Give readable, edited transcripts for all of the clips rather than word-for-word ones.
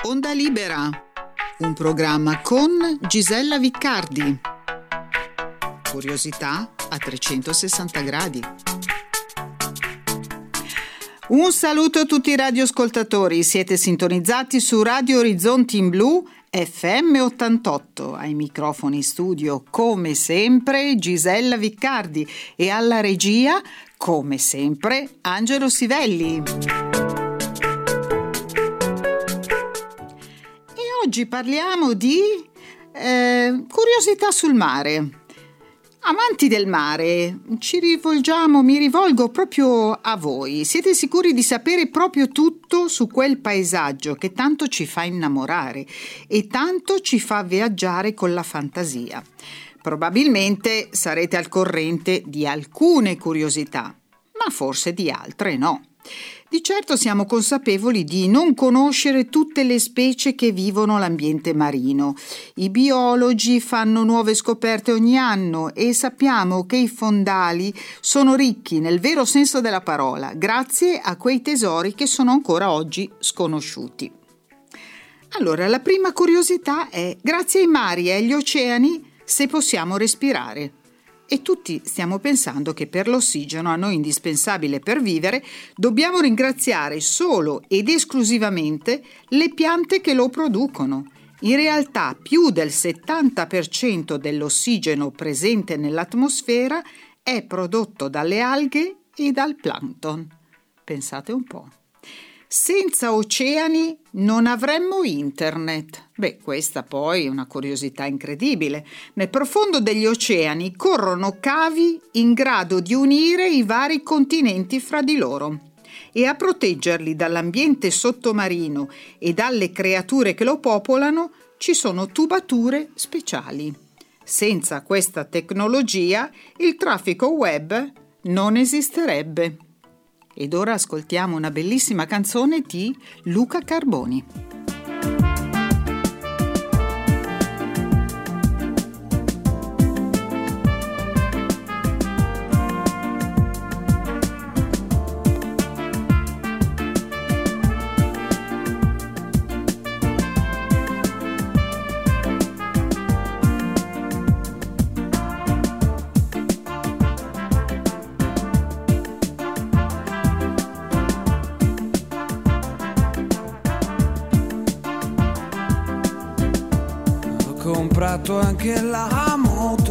Onda Libera, un programma con Gisella Viccardi. Curiosità a 360 gradi. Un saluto a tutti i radioascoltatori, siete sintonizzati su Radio Orizzonti in Blu FM 88, ai microfoni studio come sempre Gisella Viccardi e alla regia come sempre Angelo Sivelli. E oggi parliamo di curiosità sul mare. Amanti del mare, mi rivolgo proprio a voi. Siete sicuri di sapere proprio tutto su quel paesaggio che tanto ci fa innamorare e tanto ci fa viaggiare con la fantasia? Probabilmente sarete al corrente di alcune curiosità, ma forse di altre no. Di certo siamo consapevoli di non conoscere tutte le specie che vivono l'ambiente marino. I biologi fanno nuove scoperte ogni anno e sappiamo che i fondali sono ricchi nel vero senso della parola, grazie a quei tesori che sono ancora oggi sconosciuti. Allora, la prima curiosità è: grazie ai mari e agli oceani se possiamo respirare. E tutti stiamo pensando che per l'ossigeno, a noi indispensabile per vivere, dobbiamo ringraziare solo ed esclusivamente le piante che lo producono. In realtà più del 70% dell'ossigeno presente nell'atmosfera è prodotto dalle alghe e dal plancton. Pensate un po'. Senza oceani non avremmo internet. Questa poi è una curiosità incredibile. Nel profondo degli oceani corrono cavi in grado di unire i vari continenti fra di loro. E a proteggerli dall'ambiente sottomarino e dalle creature che lo popolano ci sono tubature speciali. Senza questa tecnologia il traffico web non esisterebbe. Ed ora ascoltiamo una bellissima canzone di Luca Carboni. Comprato anche la moto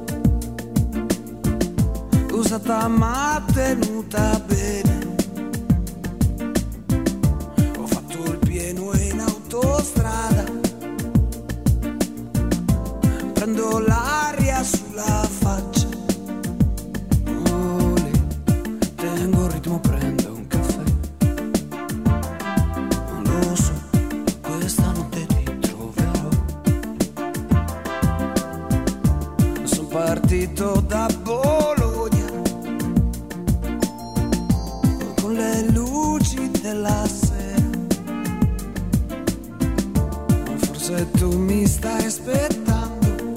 usata ma tenuta bene, ho fatto il pieno in autostrada, prendo l'aria sulla faccia, olè, tengo il ritmo, prendo un caffè, non lo so, questa notte partito da Bologna con le luci della sera, ma forse tu mi stai aspettando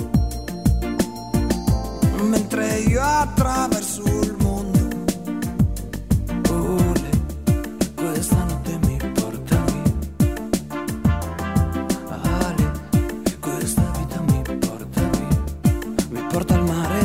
mentre io attraverso il mondo, olè, questa notte mi porta via, Ale, questa vita mi porta via, mi porta al mare,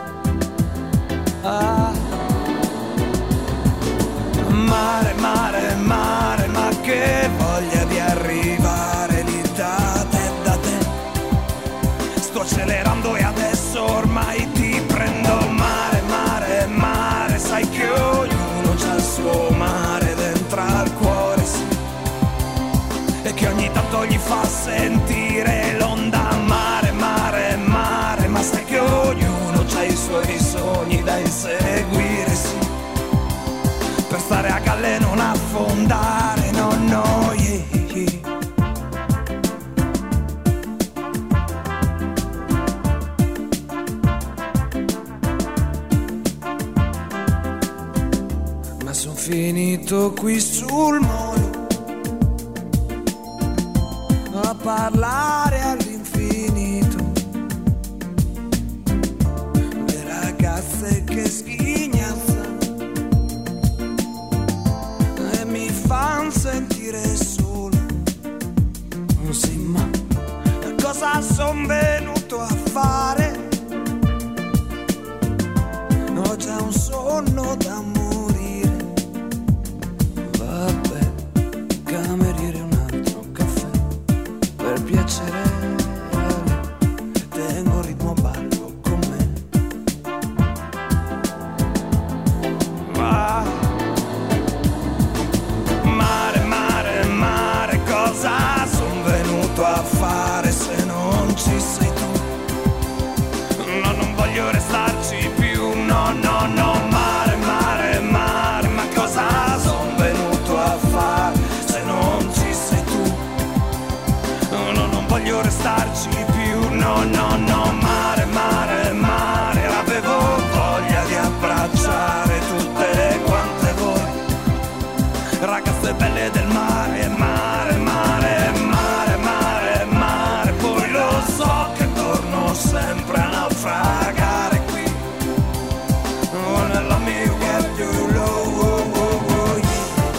mare, mare, mare, ma che voglia di arrivare lì da te, sto accelerando e adesso ormai ti prendo, mare, mare, mare, sai che ognuno c'ha il suo mare dentro al cuore, sì, e che ogni tanto gli fa sentire l'onda, mare, mare, mare, ma sai che ognuno c'ha i suoi sogni da inseguire, sì, per stare a galla e non affondare, no, no, yeah. Ma son finito qui sul molo a parlare all'infinito, le ragazze che sghignazzano e mi fan sentire solo, avevo da morire. Vabbè, cameriere, un altro caffè per piacere. Tengo ritmo, ballo con me. Mare, mare, mare, cosa son venuto a fare se non ci sei tu? No, non voglio restarci più, no, no, no. Mare, mare, mare, ma cosa son venuto a fare se non ci sei tu? No, non voglio restarci più, no, no, no. Mare, mare, mare, avevo voglia di abbracciare tutte quante voi, ragazze belle del mare, mare, mare, mare, mare, mare. Poi lo so che torno sempre a naufragare qui, nella mia get you low, oh, oh, oh, yeah.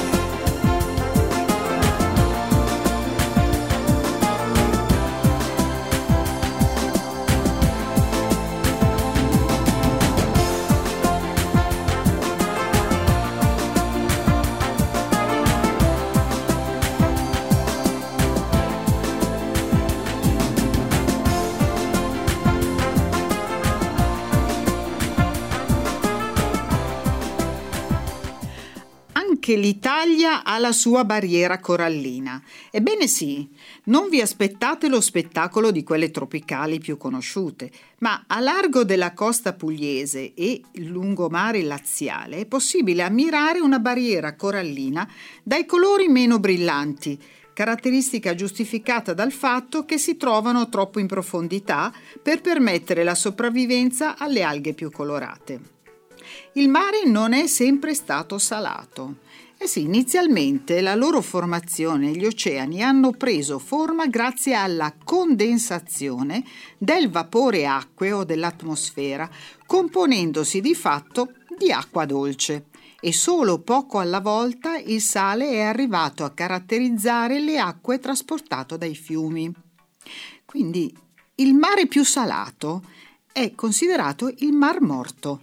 Anche l'Italia ha la sua barriera corallina. Ebbene sì, non vi aspettate lo spettacolo di quelle tropicali più conosciute, ma a largo della costa pugliese e lungomare laziale è possibile ammirare una barriera corallina dai colori meno brillanti, caratteristica giustificata dal fatto che si trovano troppo in profondità per permettere la sopravvivenza alle alghe più colorate. Il mare non è sempre stato salato. Sì, inizialmente la loro formazione, gli oceani, hanno preso forma grazie alla condensazione del vapore acqueo dell'atmosfera, componendosi di fatto di acqua dolce. E solo poco alla volta il sale è arrivato a caratterizzare le acque trasportate dai fiumi. Quindi il mare più salato è considerato il Mar Morto.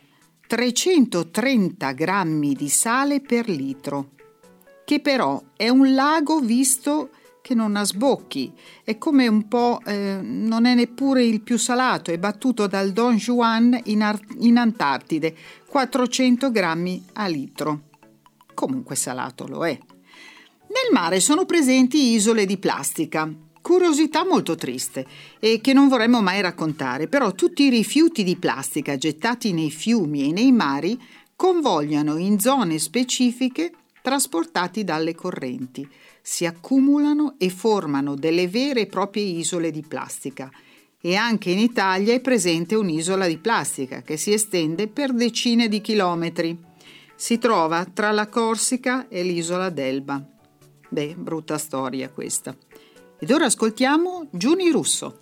330 grammi di sale per litro, che però è un lago visto che non ha sbocchi, è come un po', non è neppure il più salato, è battuto dal Don Juan in Antartide, 400 grammi a litro. Comunque salato lo è. Nel mare sono presenti isole di plastica, curiosità molto triste e che non vorremmo mai raccontare, però tutti i rifiuti di plastica gettati nei fiumi e nei mari convogliano in zone specifiche trasportati dalle correnti, si accumulano e formano delle vere e proprie isole di plastica. E anche in Italia è presente un'isola di plastica che si estende per decine di chilometri. Si trova tra la Corsica e l'isola d'Elba. Beh, brutta storia questa. Ed ora ascoltiamo Giuni Russo.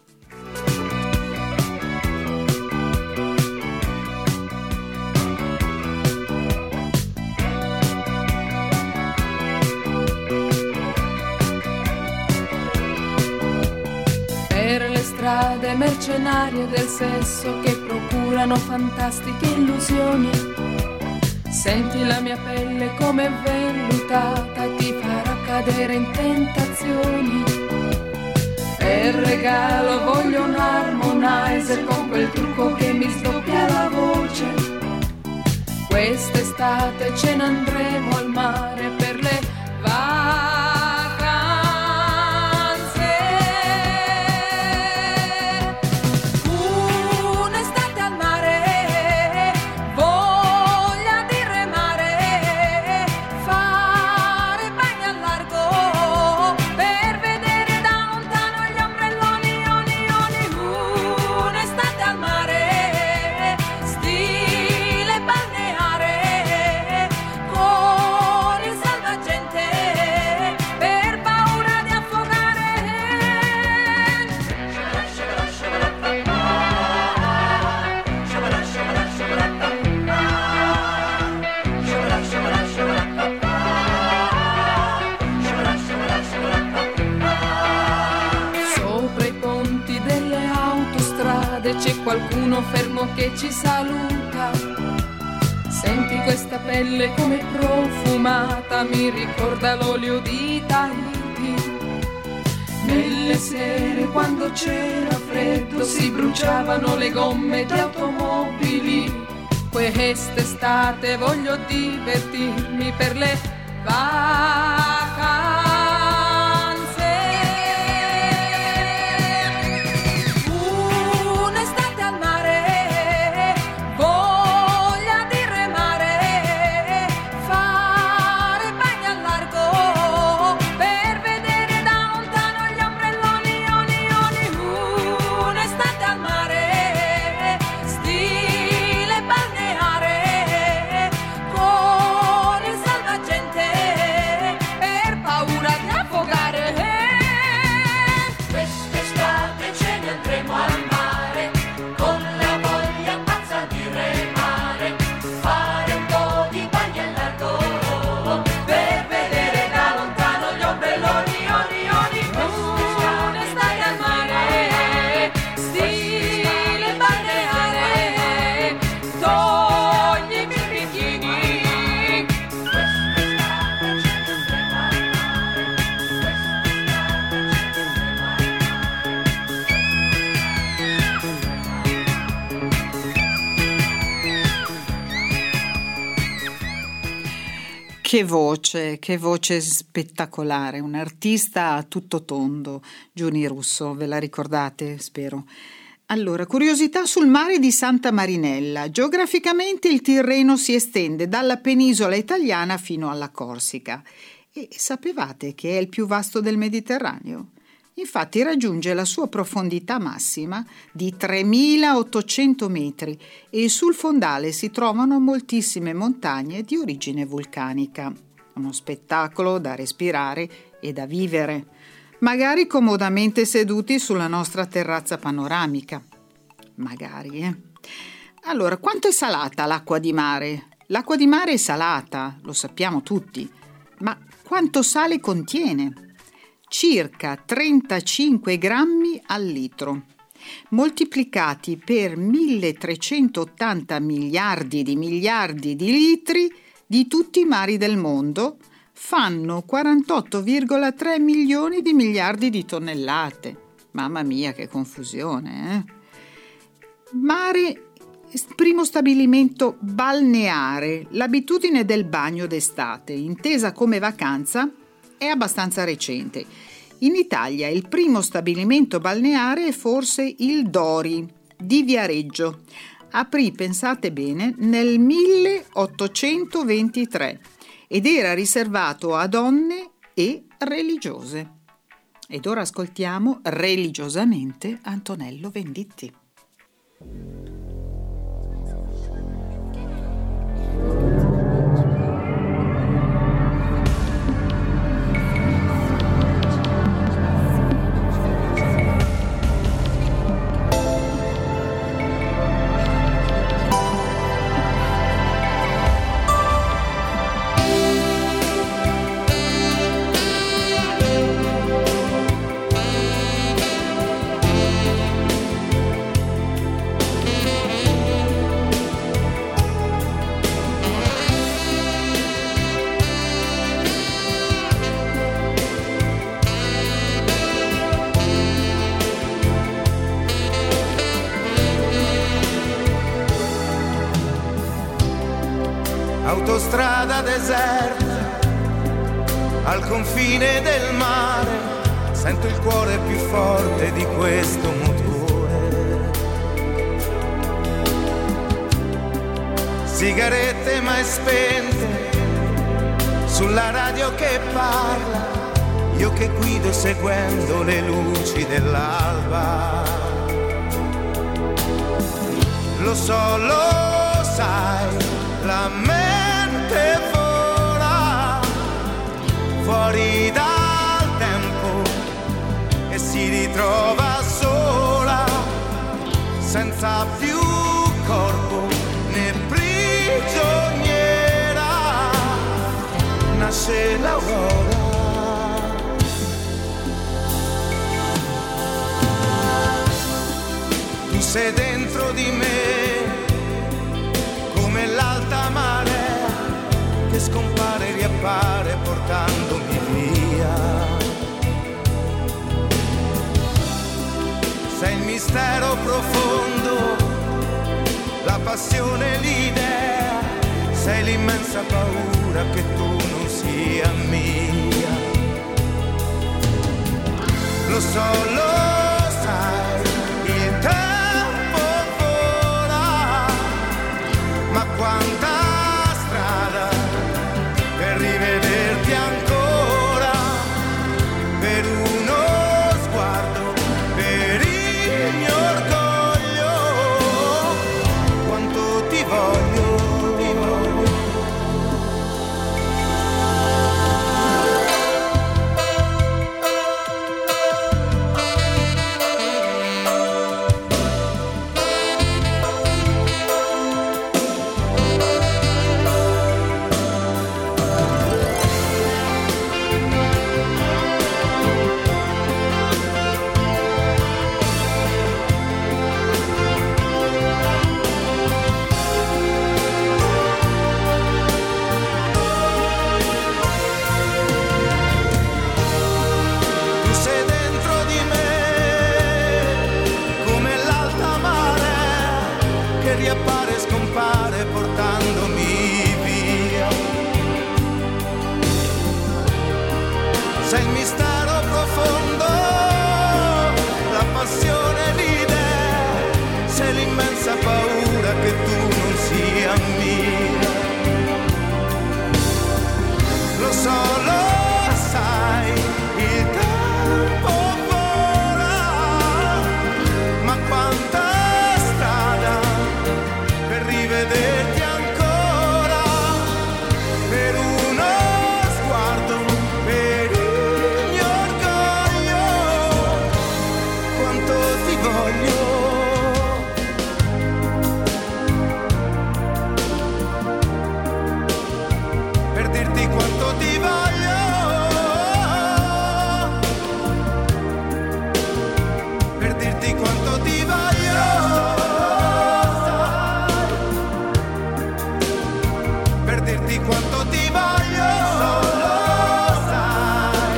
Per le strade mercenarie del sesso che procurano fantastiche illusioni, senti la mia pelle come vellutata, ti farà cadere in tentazioni. Per regalo voglio un harmonizer con quel trucco che mi sdoppia la voce. Quest'estate ce ne andremo al mare per le vacanze. Un'estate al mare, voglia di remare, fare bagni al largo per vedere da lontano gli ombrelloni, oni, oni. Un'estate al mare, stile balneare, con il salvagente per paura di affogare. Sopra i ponti delle autostrade c'è qualcuno fermo che ci saluta. Senti questa pelle come profumata, mi ricorda l'olio di Tahiti. Nelle sere quando c'era freddo si bruciavano le gomme di automobili. Quest'estate voglio divertirmi per le vacanze. Un'estate al mare, voglia di remare, fare bagni al largo per vedere da lontano gli ombrelloni, oni, oni. Un'estate al mare, stile balneare, con il salvagente per paura di affogare. Quest'estate ce ne andremo al mare, con la voglia pazza di remare, fare un po' di bagni al largo, per vedere da lontano gli ombrelloni, oni, oni. Un'estate al mare, stile balneare, toglimi il bikini. Che voce spettacolare, un artista a tutto tondo, Giuni Russo, ve la ricordate, spero. Allora, curiosità sul mare di Santa Marinella. Geograficamente il Tirreno si estende dalla penisola italiana fino alla Corsica. E sapevate che è il più vasto del Mediterraneo? Infatti raggiunge la sua profondità massima di 3.800 metri e sul fondale si trovano moltissime montagne di origine vulcanica. Uno spettacolo da respirare e da vivere, magari comodamente seduti sulla nostra terrazza panoramica. Magari, Allora, quanto è salata l'acqua di mare? L'acqua di mare è salata, lo sappiamo tutti, ma quanto sale contiene? Circa 35 grammi al litro, moltiplicati per 1380 miliardi di litri di tutti i mari del mondo, fanno 48,3 milioni di miliardi di tonnellate. Mamma mia, che confusione, Mare, primo stabilimento balneare. L'abitudine del bagno d'estate, intesa come vacanza, è abbastanza recente. In Italia il primo stabilimento balneare è forse il Dori di Viareggio. Aprì, pensate bene, nel 1823 ed era riservato a donne e religiose. Ed ora ascoltiamo religiosamente Antonello Venditti. Autostrada deserta, al confine del mare, sento il cuore più forte di questo motore. Sigarette mai spente, sulla radio che parla, io che guido seguendo le luci dell'alba. Lo so, lo sai, la mente vola fuori dal tempo e si ritrova sola, senza più corpo né prigioniera. Nasce l'aurora. Tu sei dentro di me come l'alta mare passione, l'idea, sei l'immensa paura che tu non sia mia. Lo so, lo sai, il tempo vola, ma quanta strada per rivederti ancora, per uno sguardo, per il mio orgoglio, quanto ti voglio. Riappare e scompare portandomi via. Sei il mistero profondo, la passione, l'idea, sei l'immensa paura che tu non sia mia. Lo so, lo sai, il tempo vola, ma quanta vederti ancora, per uno sguardo, per il mio orgoglio, quanto ti voglio. Per dirti quanto ti voglio, per dirti quanto ti voglio. Quanto ti voglio, lo sai.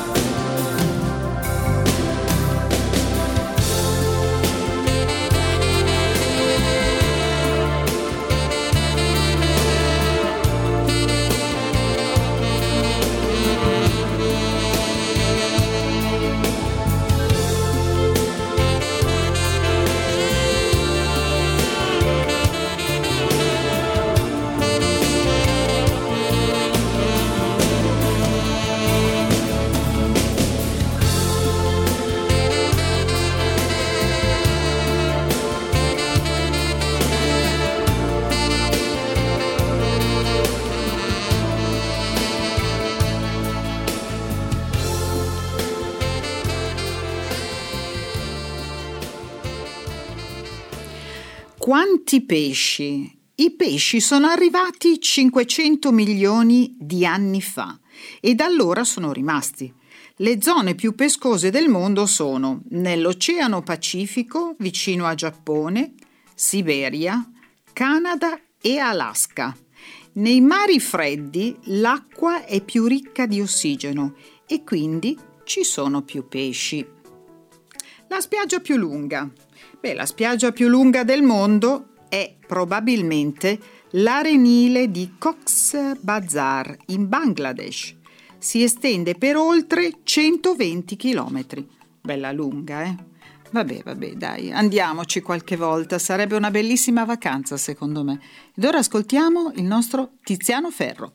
Quanti pesci? I pesci sono arrivati 500 milioni di anni fa e da allora sono rimasti. Le zone più pescose del mondo sono nell'Oceano Pacifico, vicino a Giappone, Siberia, Canada e Alaska. Nei mari freddi l'acqua è più ricca di ossigeno e quindi ci sono più pesci. La spiaggia più lunga. La spiaggia più lunga del mondo è probabilmente l'arenile di Cox's Bazar in Bangladesh. Si estende per oltre 120 chilometri. Bella lunga, eh? Vabbè, dai, andiamoci qualche volta, sarebbe una bellissima vacanza secondo me. Ed ora ascoltiamo il nostro Tiziano Ferro.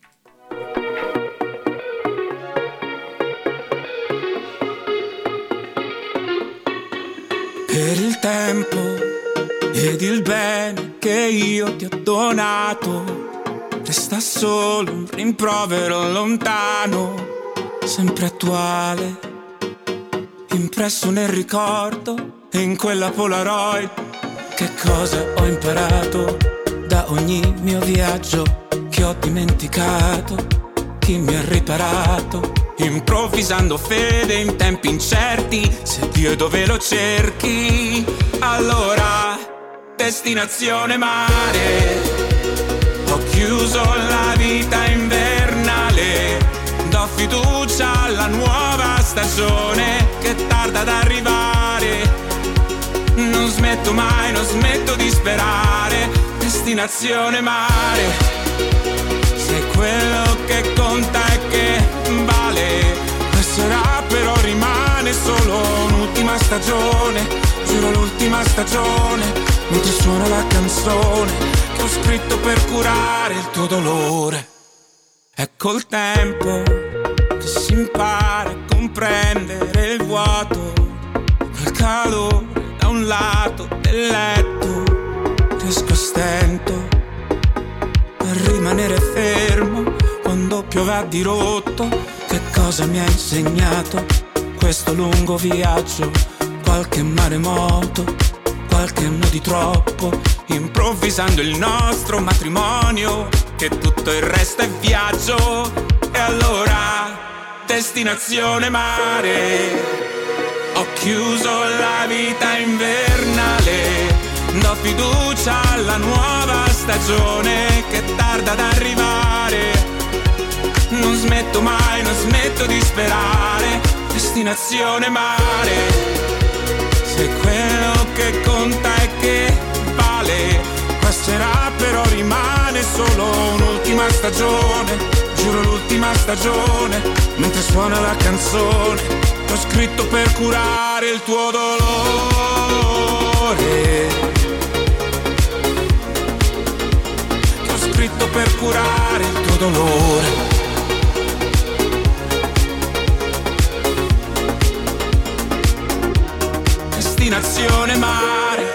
Per il tempo ed il bene che io ti ho donato, resta solo un rimprovero lontano, sempre attuale, impresso nel ricordo e in quella Polaroid. Che cosa ho imparato da ogni mio viaggio che ho dimenticato? Chi mi ha riparato? Improvvisando fede in tempi incerti, se Dio è dove lo cerchi, allora destinazione mare. Ho chiuso la vita invernale, do fiducia alla nuova stagione che tarda ad arrivare. Non smetto mai, non smetto di sperare destinazione mare. Se quello che conta è che vale, passerà però rimane solo un'ultima stagione. Giuro l'ultima stagione, mentre suona la canzone che ho scritto per curare il tuo dolore. È col tempo che si impara a comprendere il vuoto, quel calore da un lato del letto. Riesco a stento a rimanere fermo quando piove a dirotto. Che cosa mi ha insegnato questo lungo viaggio? Qualche maremoto, qualche no di troppo, improvvisando il nostro matrimonio, che tutto il resto è viaggio. E allora, destinazione mare, ho chiuso la vita invernale, do fiducia alla nuova stagione che tarda ad arrivare. Non smetto mai, non smetto di sperare, destinazione mare. Se quello che conta è che vale, passerà però rimane solo un'ultima stagione. Giuro l'ultima stagione, mentre suona la canzone che ho scritto per curare il tuo dolore. Che ho scritto per curare il tuo dolore. Destinazione mare,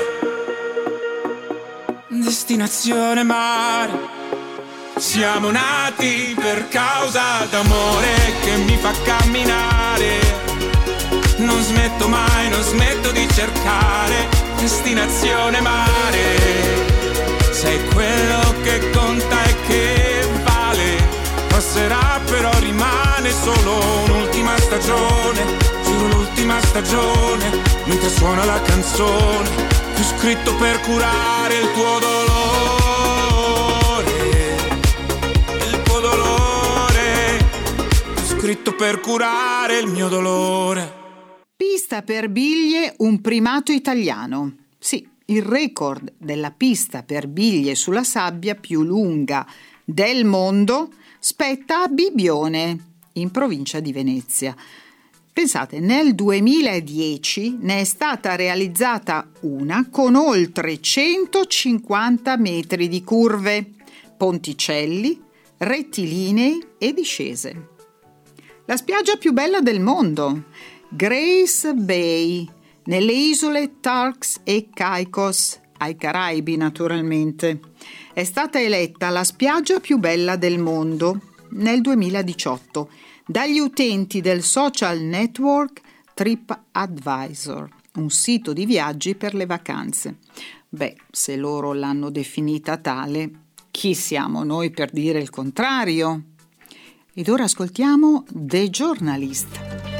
destinazione mare. Siamo nati per causa d'amore che mi fa camminare. Non smetto mai, non smetto di cercare, destinazione mare. Sei quello che conta e che vale, passerà però rimane solo un'ultima stagione. Giuro l'ultima stagione, mentre suona la canzone che ho scritto per curare il tuo dolore. Il tuo dolore, ho scritto per curare il mio dolore. Pista per biglie, un primato italiano. Sì, il record della pista per biglie sulla sabbia più lunga del mondo spetta a Bibbione, in provincia di Venezia. Pensate, nel 2010 ne è stata realizzata una con oltre 150 metri di curve, ponticelli, rettilinei e discese. La spiaggia più bella del mondo, Grace Bay, nelle isole Turks e Caicos, ai Caraibi naturalmente, è stata eletta la spiaggia più bella del mondo nel 2018 dagli utenti del social network TripAdvisor, un sito di viaggi per le vacanze. Beh, se loro l'hanno definita tale, chi siamo noi per dire il contrario? Ed ora ascoltiamo The Journalist.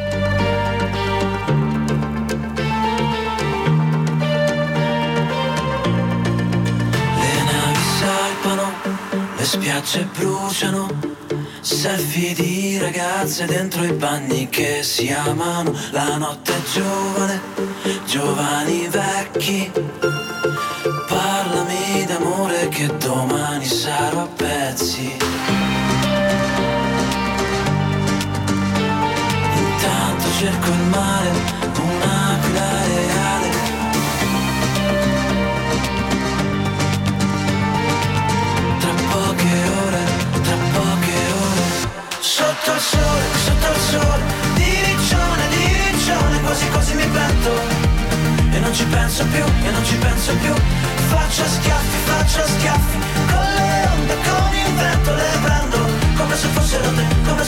Le navi salpano, le spiagge bruciano, selfie di ragazze dentro i bagni che si amano. La notte è giovane, giovani vecchi, parlami d'amore che domani sarò a pezzi. Intanto cerco il mare, un'aquila reale. Tra poche ore, sotto il sole, diriccione, quasi quasi mi pento. E non ci penso più, faccio schiaffi, con le onde, con il vento le prendo, come se fossero te,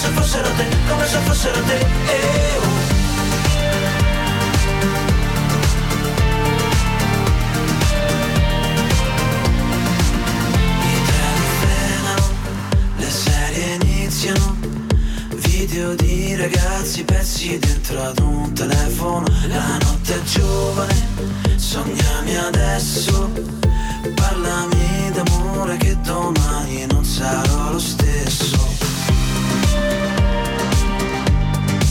I treni frenano, le serie iniziano, video di ragazzi pezzi dentro ad un telefono. La notte è giovane, sognami adesso, parlami d'amore che domani non sarò lo stesso.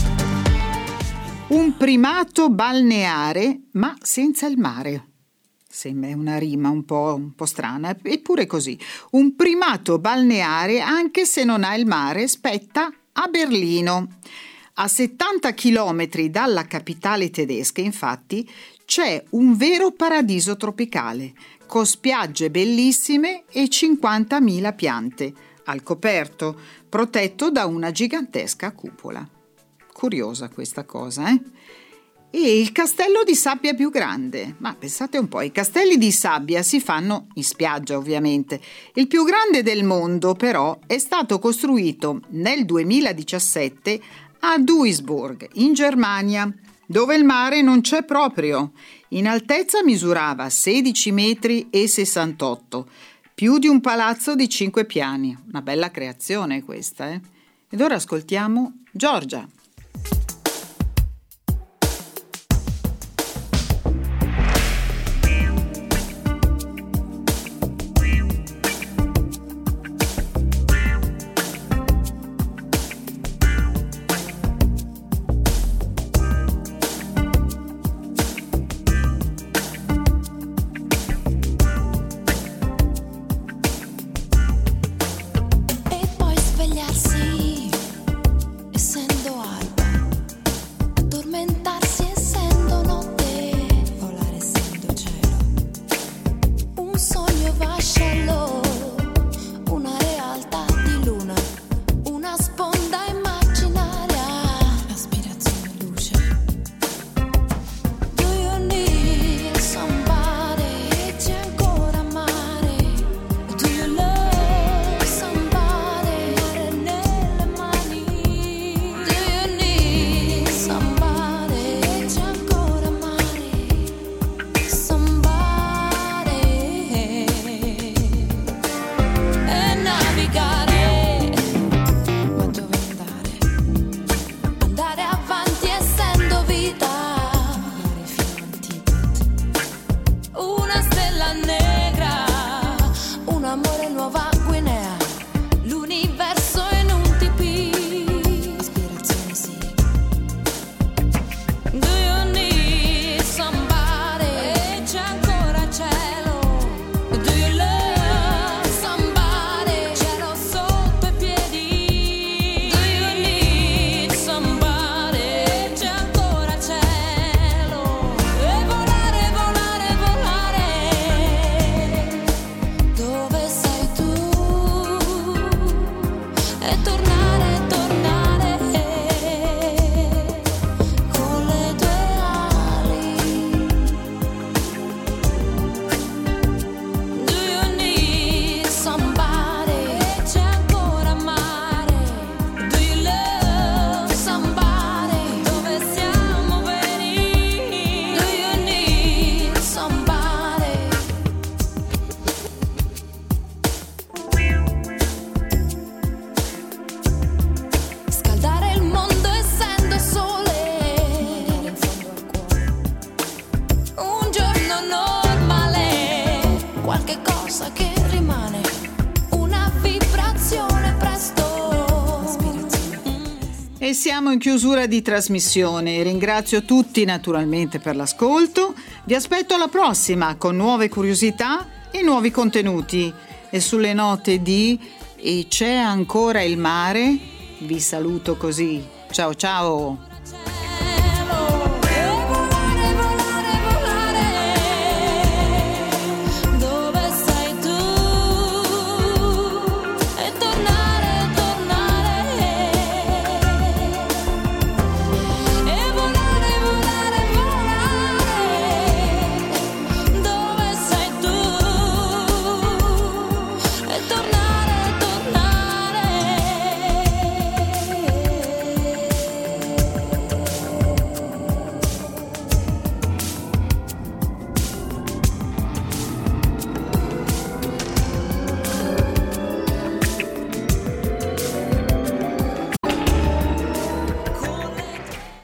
Un primato balneare ma senza il mare. Sembra una rima un po' strana, eppure così. Un primato balneare, anche se non ha il mare, spetta a Berlino. A 70 chilometri dalla capitale tedesca, infatti, c'è un vero paradiso tropicale, con spiagge bellissime e 50.000 piante, al coperto, protetto da una gigantesca cupola. Curiosa questa cosa, eh? E il castello di sabbia più grande. Ma pensate un po', i castelli di sabbia si fanno in spiaggia, ovviamente. Il più grande del mondo, però, è stato costruito nel 2017 a Duisburg, in Germania, dove il mare non c'è proprio. In altezza misurava 16 metri e 68, più di un palazzo di 5 piani. Una bella creazione questa, eh? Ed ora ascoltiamo Giorgia. E siamo in chiusura di trasmissione. Ringrazio tutti naturalmente per l'ascolto. Vi aspetto alla prossima con nuove curiosità e nuovi contenuti. E sulle note di "E c'è ancora il mare" vi saluto così. Ciao ciao!